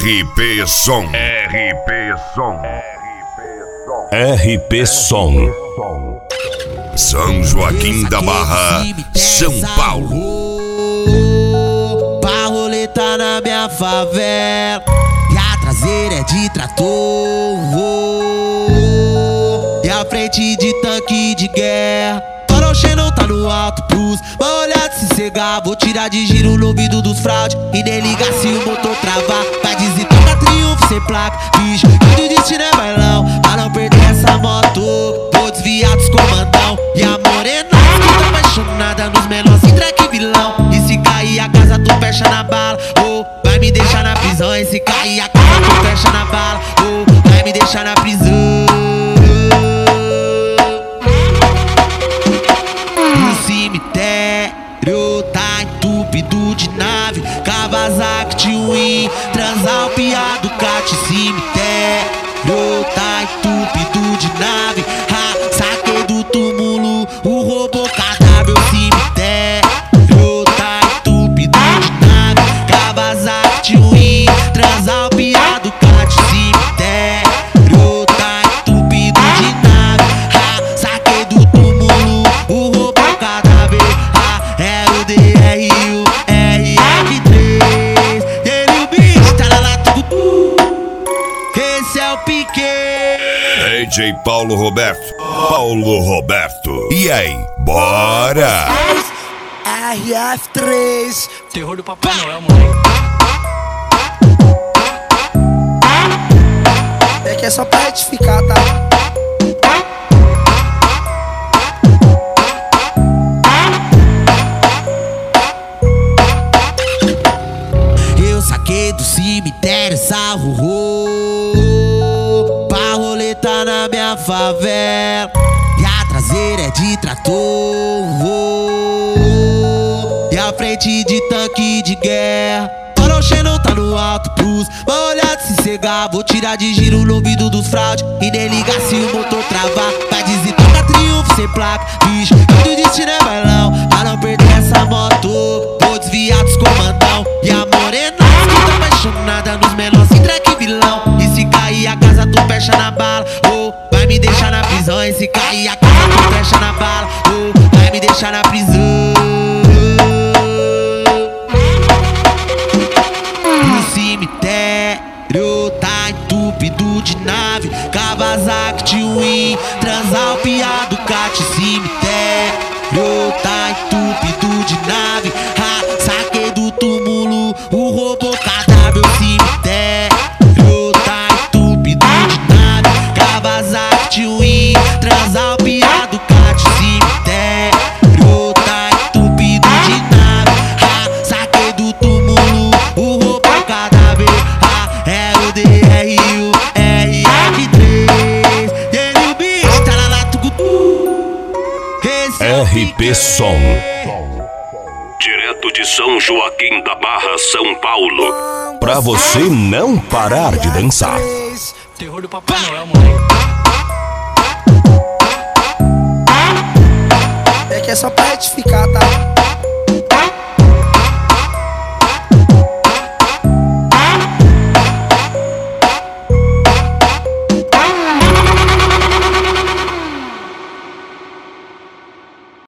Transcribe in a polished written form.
RP Som. RP Som. RP Som. São Joaquim da Barra, São Paulo. Pra roleta na minha favela, e a traseira é de trator, e a frente de tanque de guerra. Toroche não tá no alto plus, vai olhar de se cegar. Vou tirar de giro no ouvido dos fraude e nem ligar se o motor travar. Vai dizer toca triunfo sem placa, bicho, que de destino é bailão. Pra não perder essa moto, vou desviar dos comandão. E a morena que tá apaixonada nos menores sem track vilão. E se cair a casa tu fecha na bala, ou vai me deixar na prisão. E se cair a casa tu fecha na bala, ou vai me deixar na prisão. Tá entupido de nave, Kawasaki Twin, Transalpia, Ducati, cemitério. Tá entupido de nave, saquei do túmulo o robô cadáver, cemitério. Tá entupido de nave, Kawasaki Twin, Transalpia, Ducati, cemitério. Tá entupido de nave, saquei do túmulo o robô cadáver. É o DRU, RF3. Ele o bicho tá lá tudo. Esse é o Piquet. DJ Paulo Roberto. Paulo Roberto. E aí, bora? RF3. Terror do Papai Noel, moleque. É que é só pra retificar, tá? Saquei do cemitério, sarro, pra roleta na minha favela, e a traseira é de trator, e a frente de tanque de guerra. Toroche não tá no alto plus, vai olhar de se cegar. Vou tirar de giro no ouvido dos fraude e nem ligar se o motor travar. Vai dizer toca triunfo sem placa, bicho, que de destino é bailão. Pra não perder essa moto, vou desviar dos comandão. E a morena que tá apaixonada nos menores sem track vilão. E se cair a casa tu fecha na bala, ou vai me deixar na prisão. E se cair a casa tu fecha na bala, ou vai me deixar na prisão. No cemitério tá entupido de nave, Kawasaki Twin, Transalpia, Ducati, cemitério. Tá entupido de nave, saquei do túmulo o robô cadáver, cemitério. Tá entupido de nave, Kawasaki Twin, Transalpia, Ducati, cemitério. Tá entupido de nave, saquei do túmulo o robô cadáver. É o DRU, RF3. Ele o bicho tá lá tudo. RP Som. Direto de São Joaquim da Barra, São Paulo. Pra você não parar de dançar. Terror do Papai Noel, moleque. É que é só pra retificar, tá?